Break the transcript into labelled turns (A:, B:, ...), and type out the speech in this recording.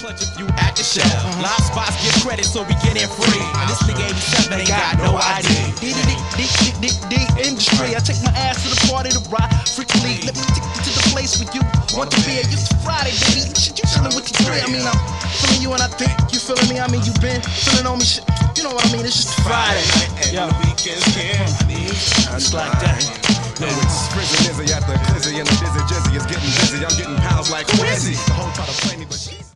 A: clutch if you at the shell. Live spots get credit, so we get in free. And this nigga 87 ain't got no ID.
B: D industry. I take my ass to the party to ride frequently. Let me take you to the place where you want to be. It's Friday, baby. Shit, you chillin' with your tree. I mean, I'm feeling you and I think you feeling me. I mean, you been feeling on me. Shit, you know what I mean? It's just Friday.
A: Yo, it's like that.
C: Yo, it's Frizzy Lizzy at the Clizzy and the Dizzy Jizzy is getting busy. I'm getting pounds like crazy. The whole try to play me.